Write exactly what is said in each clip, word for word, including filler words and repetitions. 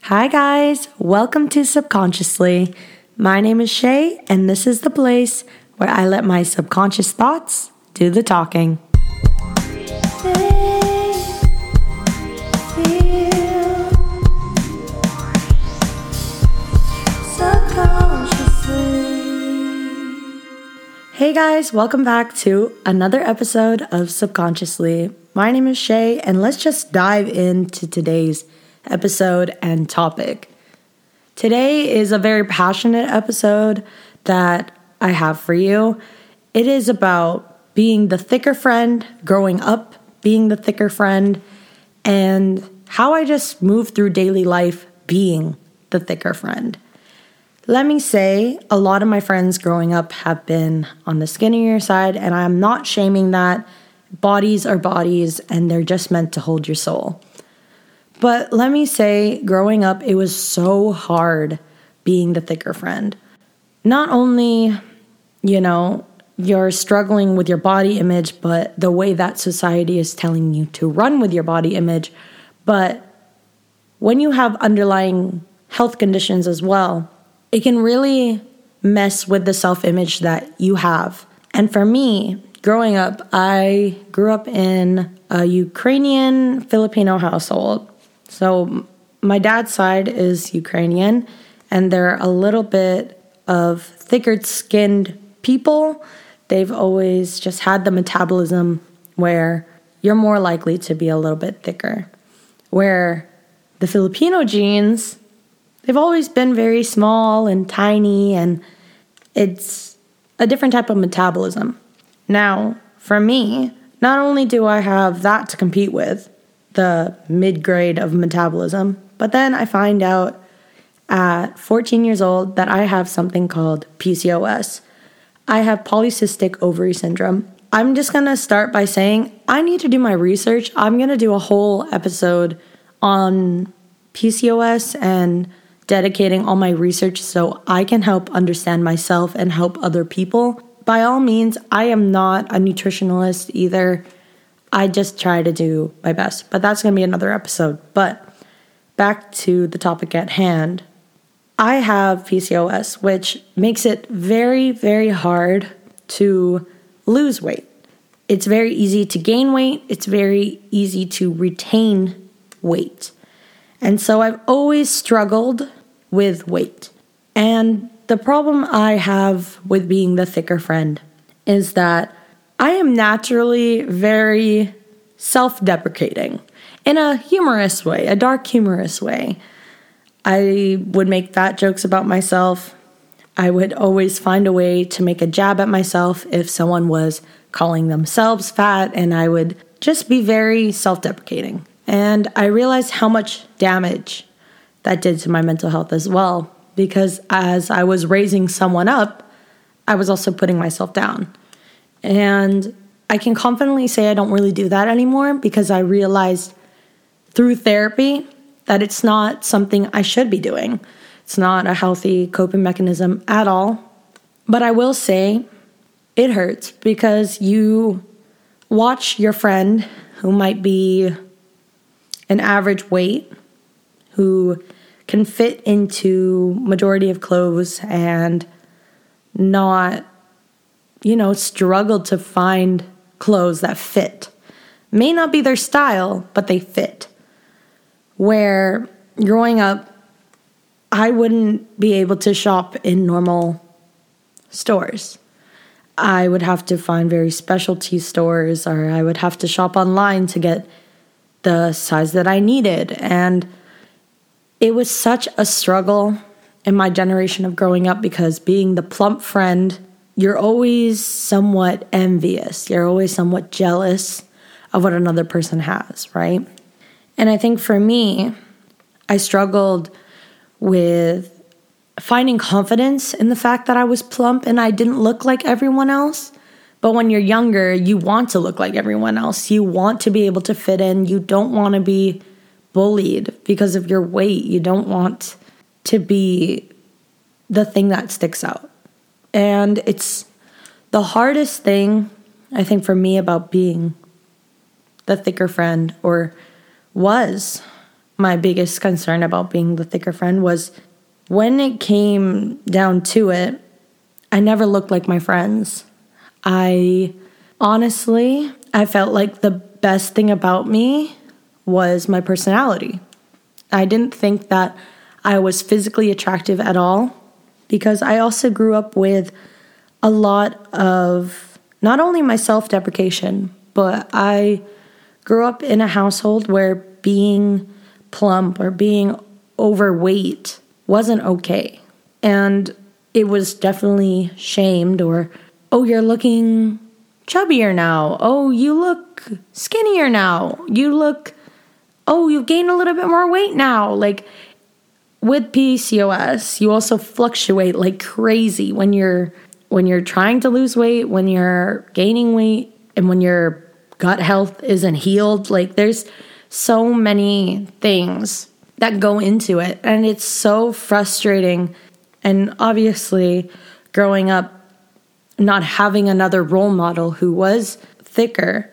Hi, guys. Welcome to Subconsciously. My name is Shay, and this is the place where I let my subconscious thoughts do the talking. Hey guys, welcome back to another episode of Subconsciously. My name is Shay, and let's just dive into today's episode and topic. Today is a very passionate episode that I have for you. It is about being the thicker friend, growing up being the thicker friend, and how I just move through daily life being the thicker friend. Let me say, a lot of my friends growing up have been on the skinnier side, and I'm not shaming that. Bodies are bodies, and they're just meant to hold your soul. But let me say, growing up, it was so hard being the thicker friend. Not only, you know, you're struggling with your body image, but the way that society is telling you to run with your body image. But when you have underlying health conditions as well, it can really mess with the self-image that you have. And for me, growing up, I grew up in a Ukrainian Filipino household. So my dad's side is Ukrainian, and they're a little bit of thicker-skinned people. They've always just had the metabolism where you're more likely to be a little bit thicker. Where the Filipino genes, they've always been very small and tiny, and it's a different type of metabolism. Now, for me, not only do I have that to compete with, the mid-grade of metabolism, but then I find out at fourteen years old that I have something called P C O S. I have polycystic ovary syndrome. I'm just going to start by saying I need to do my research. I'm going to do a whole episode on P C O S and dedicating all my research so I can help understand myself and help other people. By all means, I am not a nutritionalist either. I just try to do my best, but that's going to be another episode. But back to the topic at hand. I have P C O S, which makes it very, very hard to lose weight. It's very easy to gain weight. It's very easy to retain weight. And so I've always struggled with weight. And the problem I have with being the thicker friend is that I am naturally very self-deprecating in a humorous way, a dark humorous way. I would make fat jokes about myself. I would always find a way to make a jab at myself if someone was calling themselves fat, and I would just be very self-deprecating. And I realized how much damage that did to my mental health as well, because as I was raising someone up, I was also putting myself down. And I can confidently say I don't really do that anymore because I realized through therapy that it's not something I should be doing. It's not a healthy coping mechanism at all. But I will say it hurts because you watch your friend who might be an average weight, who can fit into majority of clothes and not, you know, struggle to find clothes that fit. May not be their style, but they fit. Where growing up, I wouldn't be able to shop in normal stores. I would have to find very specialty stores, or I would have to shop online to get the size that I needed. And it was such a struggle in my generation of growing up because being the plump friend, you're always somewhat envious. You're always somewhat jealous of what another person has, right? And I think for me, I struggled with finding confidence in the fact that I was plump and I didn't look like everyone else. But when you're younger, you want to look like everyone else. You want to be able to fit in. You don't want to be bullied because of your weight. You don't want to be the thing that sticks out. And it's the hardest thing, I think, for me about being the thicker friend, or was my biggest concern about being the thicker friend was when it came down to it, I never looked like my friends. I honestly, I felt like the best thing about me was my personality. I didn't think that I was physically attractive at all because I also grew up with a lot of not only my self-deprecation, but I grew up in a household where being plump or being overweight wasn't okay. And it was definitely shamed or, oh, you're looking chubbier now. Oh, you look skinnier now. You look, oh, you've gained a little bit more weight now. Like with P C O S, you also fluctuate like crazy when you're when you're trying to lose weight, when you're gaining weight, and when your gut health isn't healed. Like there's so many things that go into it, and it's so frustrating. And obviously, growing up, not having another role model who was thicker,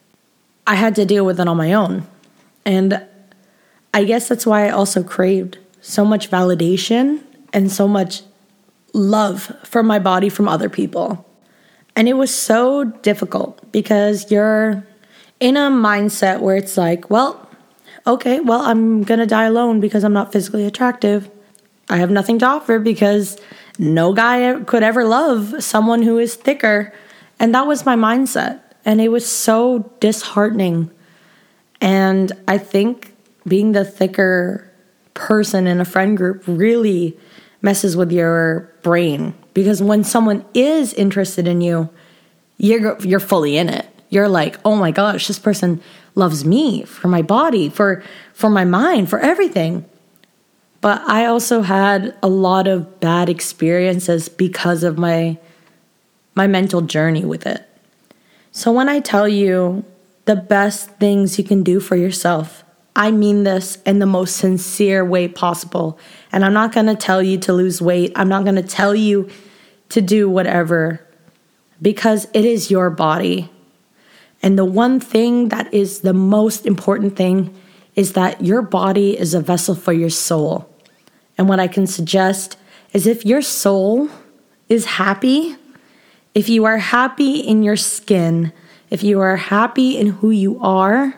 I had to deal with it on my own. And I guess that's why I also craved so much validation and so much love for my body from other people. And it was so difficult because you're in a mindset where it's like, well, okay, well, I'm going to die alone because I'm not physically attractive. I have nothing to offer because no guy could ever love someone who is thicker. And that was my mindset. And it was so disheartening. And I think being the thicker person in a friend group really messes with your brain. Because when someone is interested in you, you're you're fully in it. You're like, oh my gosh, this person loves me for my body, for for my mind, for everything. But I also had a lot of bad experiences because of my my mental journey with it. So when I tell you the best things you can do for yourself, I mean this in the most sincere way possible. And I'm not going to tell you to lose weight. I'm not going to tell you to do whatever, because it is your body. And the one thing that is the most important thing is that your body is a vessel for your soul. And what I can suggest is if your soul is happy, if you are happy in your skin, if you are happy in who you are,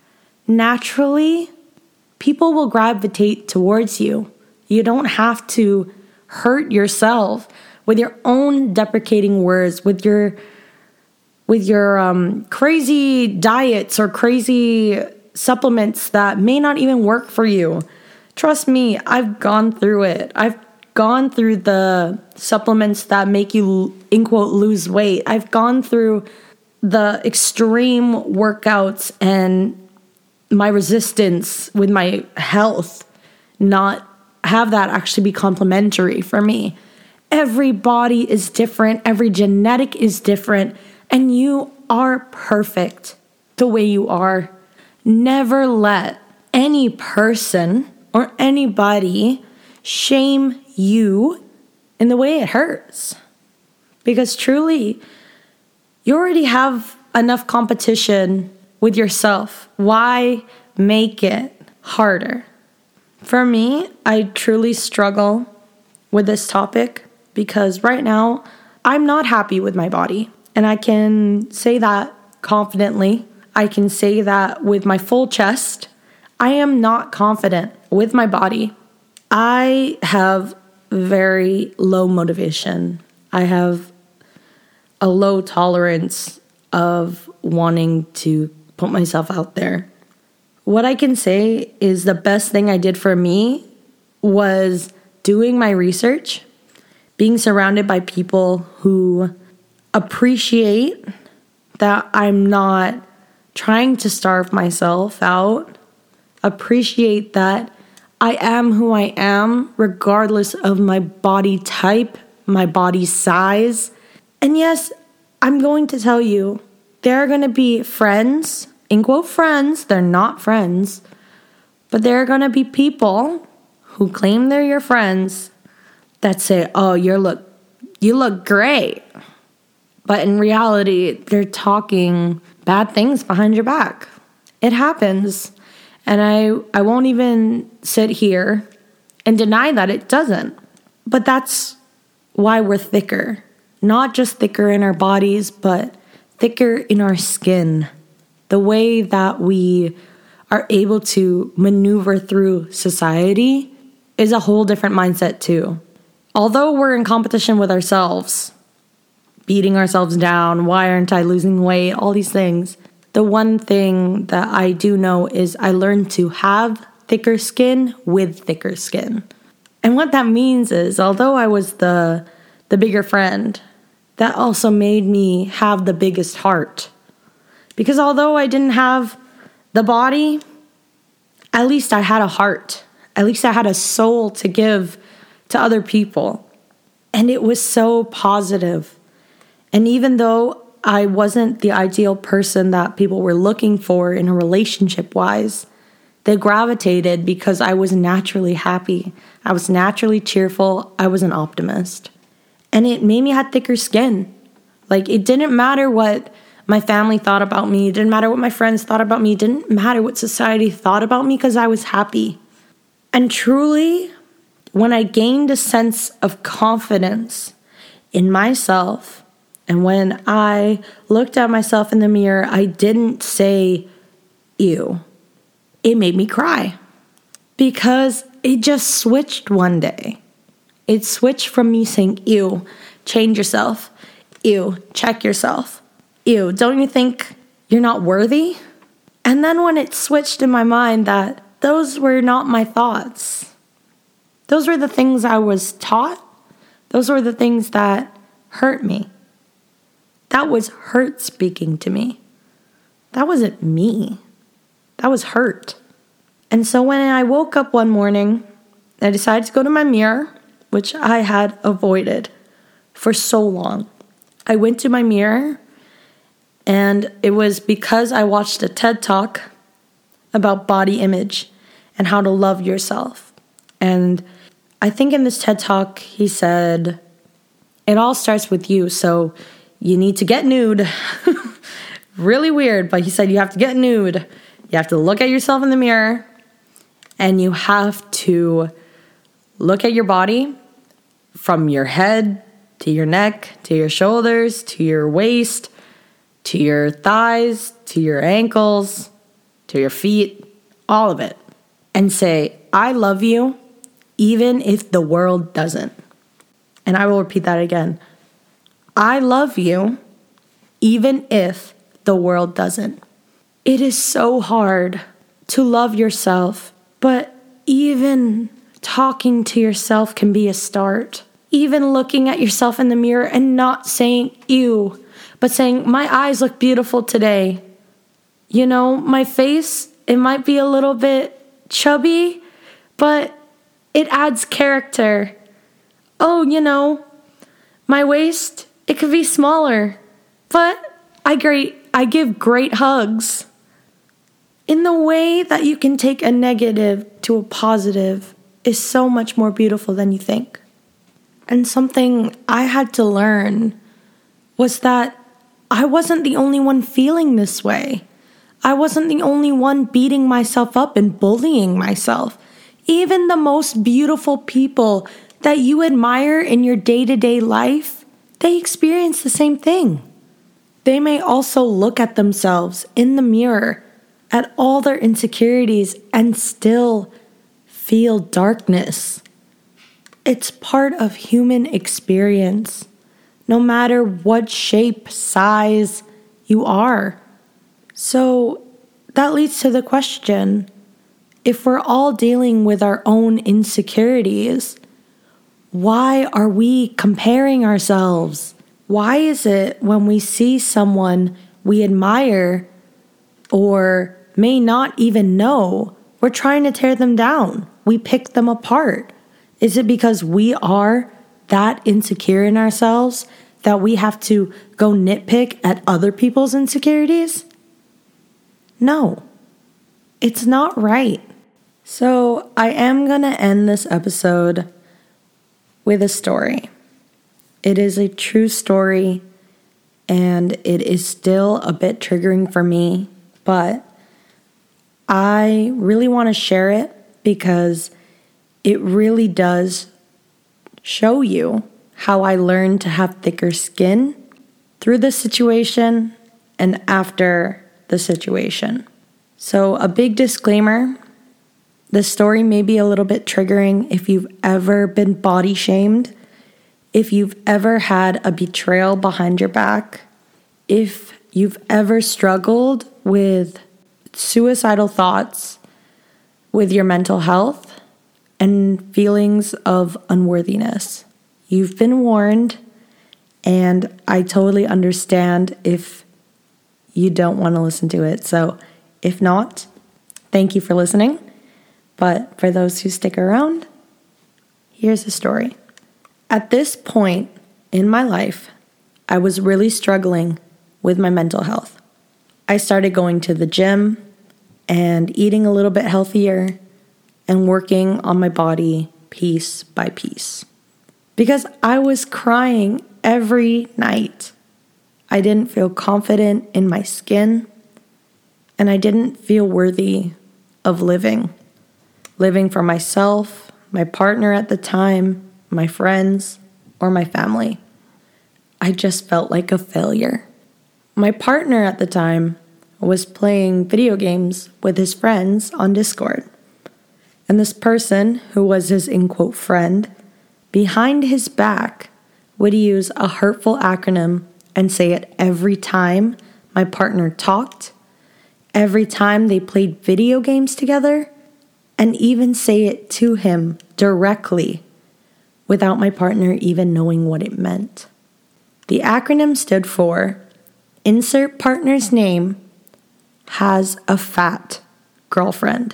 naturally, people will gravitate towards you. You don't have to hurt yourself with your own deprecating words, with your with your um, crazy diets or crazy supplements that may not even work for you. Trust me, I've gone through it. I've gone through the supplements that make you, in quote, lose weight. I've gone through the extreme workouts and my resistance with my health, not have that actually be complementary for me. Every body is different. Every genetic is different. And you are perfect the way you are. Never let any person or anybody shame you in the way it hurts. Because truly, you already have enough competition with yourself. Why make it harder? For me, I truly struggle with this topic because right now, I'm not happy with my body. And I can say that confidently. I can say that with my full chest. I am not confident with my body. I have very low motivation. I have a low tolerance of wanting to put myself out there. What I can say is the best thing I did for me was doing my research, being surrounded by people who appreciate that I'm not trying to starve myself out, appreciate that I am who I am regardless of my body type, my body size. And yes, I'm going to tell you, there are going to be friends, in quote friends, they're not friends, but there are going to be people who claim they're your friends that say, oh, you look, you look great. But in reality, they're talking bad things behind your back. It happens. And I, I won't even sit here and deny that it doesn't. But that's why we're thicker. Not just thicker in our bodies, but thicker in our skin. The way that we are able to maneuver through society is a whole different mindset too. Although we're in competition with ourselves, beating ourselves down, why aren't I losing weight, all these things, the one thing that I do know is I learned to have thicker skin with thicker skin. And what that means is, although I was the the bigger friend, that also made me have the biggest heart. Because although I didn't have the body, at least I had a heart. At least I had a soul to give to other people. And it was so positive. And even though I wasn't the ideal person that people were looking for in a relationship-wise, they gravitated because I was naturally happy. I was naturally cheerful. I was an optimist. And it made me have thicker skin. Like, it didn't matter what my family thought about me. It didn't matter what my friends thought about me. It didn't matter what society thought about me because I was happy. And truly, when I gained a sense of confidence in myself, and when I looked at myself in the mirror, I didn't say, ew. It made me cry. Because it just switched one day. It switched from me saying, ew, change yourself. Ew, check yourself. Ew, don't you think you're not worthy? And then when it switched in my mind that those were not my thoughts. Those were the things I was taught. Those were the things that hurt me. That was hurt speaking to me. That wasn't me. That was hurt. And so when I woke up one morning, I decided to go to my mirror, which I had avoided for so long. I went to my mirror, and it was because I watched a TED Talk about body image and how to love yourself. And I think in this TED Talk, he said, it all starts with you, so you need to get nude. Really weird, but he said you have to get nude. You have to look at yourself in the mirror, and you have to look at your body from your head to your neck, to your shoulders, to your waist, to your thighs, to your ankles, to your feet, all of it. And say, I love you, even if the world doesn't. And I will repeat that again. I love you, even if the world doesn't. It is so hard to love yourself, but even talking to yourself can be a start. Even looking at yourself in the mirror and not saying, ew, but saying, my eyes look beautiful today. You know, my face, it might be a little bit chubby, but it adds character. Oh, you know, my waist, it could be smaller, but I great, I give great hugs. In the way that you can take a negative to a positive is so much more beautiful than you think. And something I had to learn was that I wasn't the only one feeling this way. I wasn't the only one beating myself up and bullying myself. Even the most beautiful people that you admire in your day-to-day life, they experience the same thing. They may also look at themselves in the mirror, at all their insecurities, and still feel darkness. It's part of human experience, no matter what shape, size you are. So that leads to the question, if we're all dealing with our own insecurities, why are we comparing ourselves? Why is it when we see someone we admire or may not even know, we're trying to tear them down? We pick them apart. Is it because we are that insecure in ourselves that we have to go nitpick at other people's insecurities? No, it's not right. So I am going to end this episode with a story. It is a true story, and it is still a bit triggering for me, but I really want to share it because it really does show you how I learned to have thicker skin through the situation and after the situation. So a big disclaimer, the story may be a little bit triggering if you've ever been body shamed, if you've ever had a betrayal behind your back, if you've ever struggled with suicidal thoughts, with your mental health, and feelings of unworthiness. You've been warned, and I totally understand if you don't want to listen to it. So if not, thank you for listening. But for those who stick around, here's the story. At this point in my life, I was really struggling with my mental health. I started going to the gym and eating a little bit healthier and working on my body piece by piece. Because I was crying every night. I didn't feel confident in my skin, and I didn't feel worthy of living. Living for myself, my partner at the time, my friends, or my family. I just felt like a failure. My partner at the time was playing video games with his friends on Discord. And this person, who was his in-quote friend, behind his back would use a hurtful acronym and say it every time my partner talked, every time they played video games together, and even say it to him directly without my partner even knowing what it meant. The acronym stood for insert partner's name has a fat girlfriend.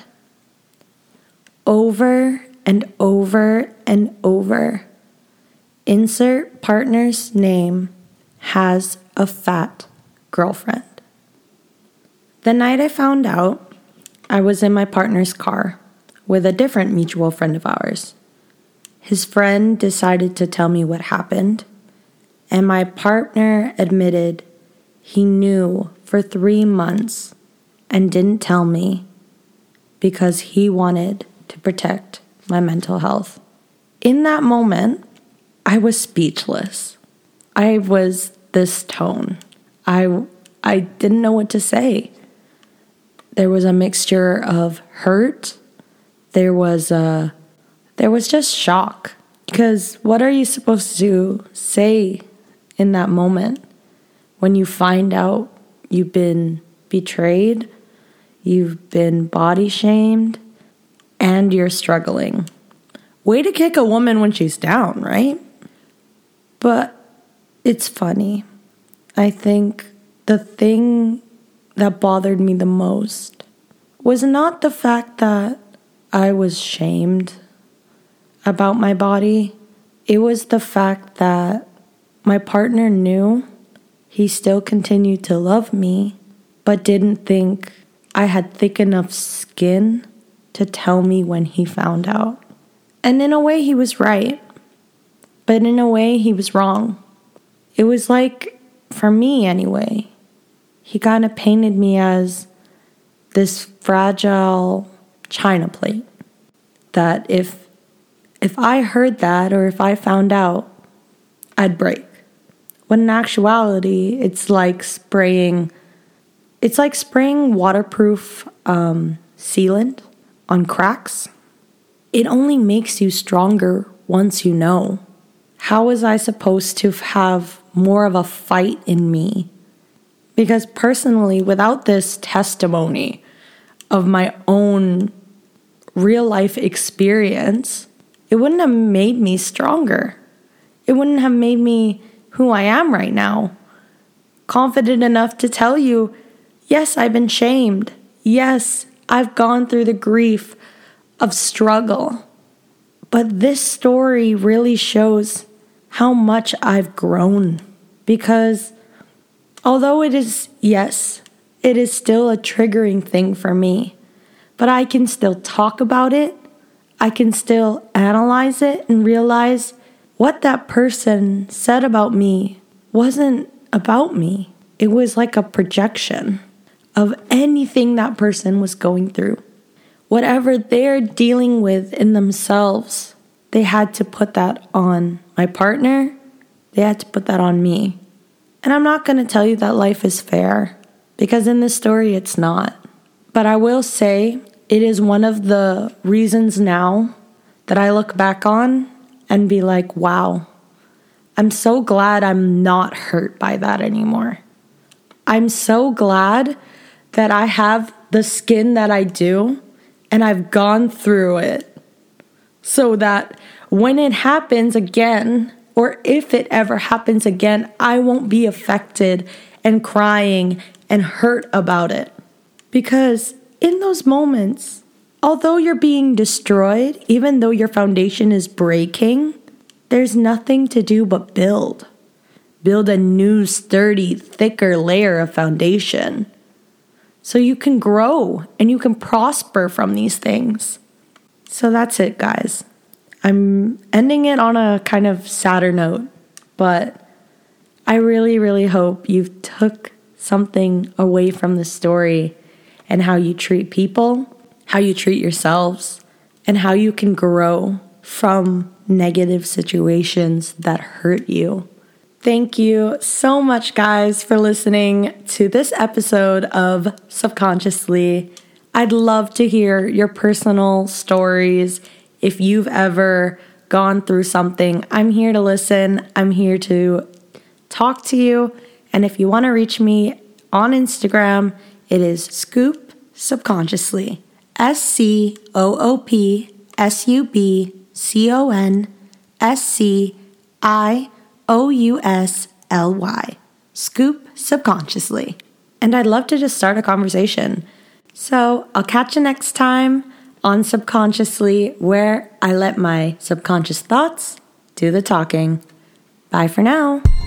Over and over and over. Insert partner's name has a fat girlfriend. The night I found out, I was in my partner's car with a different mutual friend of ours. His friend decided to tell me what happened, and my partner admitted he knew for three months and didn't tell me because he wanted to protect my mental health. In that moment, I was speechless. I was this tone. I, I didn't know what to say. There was a mixture of hurt. There was a, there was just shock. Because what are you supposed to say in that moment when you find out you've been betrayed, you've been body shamed, and you're struggling? Way to kick a woman when she's down, right? But it's funny. I think the thing that bothered me the most was not the fact that I was shamed about my body. It was the fact that my partner knew he still continued to love me, but didn't think I had thick enough skin to tell me when he found out. And in a way, he was right. But in a way, he was wrong. It was like, for me anyway, he kind of painted me as this fragile china plate. That if if I heard that or if I found out, I'd break. When in actuality, it's like spraying, it's like spraying waterproof um, sealant on cracks. It only makes you stronger once you know. How was I supposed to have more of a fight in me? Because personally, without this testimony of my own real life experience, it wouldn't have made me stronger. It wouldn't have made me who I am right now. Confident enough to tell you, yes, I've been shamed. Yes, I've gone through the grief of struggle. But this story really shows how much I've grown. Because although it is, yes, it is still a triggering thing for me, but I can still talk about it. I can still analyze it and realize what that person said about me wasn't about me. It was like a projection of anything that person was going through. Whatever they're dealing with in themselves, they had to put that on my partner. They had to put that on me. And I'm not going to tell you that life is fair, because in this story it's not. But I will say it is one of the reasons now that I look back on and be like, wow, I'm so glad I'm not hurt by that anymore. I'm so glad that I have the skin that I do and I've gone through it so that when it happens again, or if it ever happens again, I won't be affected and crying and hurt about it. Because in those moments, although you're being destroyed, even though your foundation is breaking, there's nothing to do but build. Build a new, sturdy, thicker layer of foundation so you can grow and you can prosper from these things. So that's it, guys. I'm ending it on a kind of sadder note, but I really, really hope you took something away from the story and how you treat people, how you treat yourselves, and how you can grow from negative situations that hurt you. Thank you so much, guys, for listening to this episode of Subconsciously. I'd love to hear your personal stories. If you've ever gone through something, I'm here to listen. I'm here to talk to you. And if you want to reach me on Instagram, it is Scoop Subconsciously. S C O O P S U B C O N S C I O U S L Y. Scoop Subconsciously. And I'd love to just start a conversation. So I'll catch you next time on Subconsciously, where I let my subconscious thoughts do the talking. Bye for now.